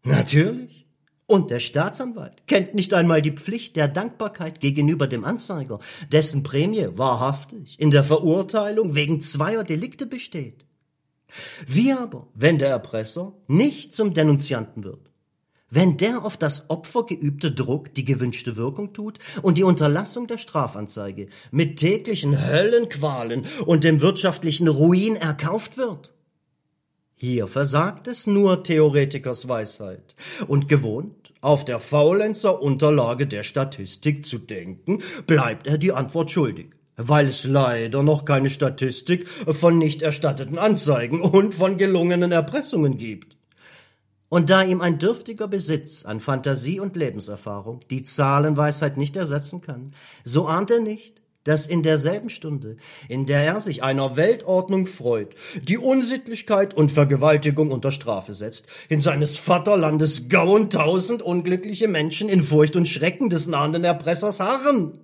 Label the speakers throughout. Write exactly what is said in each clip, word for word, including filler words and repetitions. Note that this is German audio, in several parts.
Speaker 1: Natürlich. Und der Staatsanwalt kennt nicht einmal die Pflicht der Dankbarkeit gegenüber dem Anzeiger, dessen Prämie wahrhaftig in der Verurteilung wegen zweier Delikte besteht. Wie aber, wenn der Erpresser nicht zum Denunzianten wird? Wenn der auf das Opfer geübte Druck die gewünschte Wirkung tut und die Unterlassung der Strafanzeige mit täglichen Höllenqualen und dem wirtschaftlichen Ruin erkauft wird? Hier versagt es nur Theoretikers Weisheit und gewohnt, auf der Faulenzer-Unterlage der Statistik zu denken, bleibt er die Antwort schuldig, weil es leider noch keine Statistik von nicht erstatteten Anzeigen und von gelungenen Erpressungen gibt. Und da ihm ein dürftiger Besitz an Fantasie und Lebenserfahrung die Zahlenweisheit nicht ersetzen kann, so ahnt er nicht, dass in derselben Stunde, in der er sich einer Weltordnung freut, die Unsittlichkeit und Vergewaltigung unter Strafe setzt, in seines Vaterlandes Gauen tausend unglückliche Menschen in Furcht und Schrecken des nahenden Erpressers harren.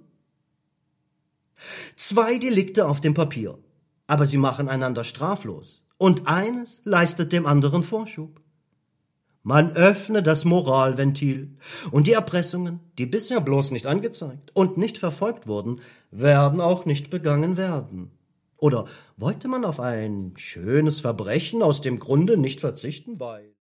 Speaker 1: Zwei Delikte auf dem Papier, aber sie machen einander straflos, und eines leistet dem anderen Vorschub. Man öffne das Moralventil, und die Erpressungen, die bisher bloß nicht angezeigt und nicht verfolgt wurden, werden auch nicht begangen werden. Oder wollte man auf ein schönes Verbrechen aus dem Grunde nicht verzichten, weil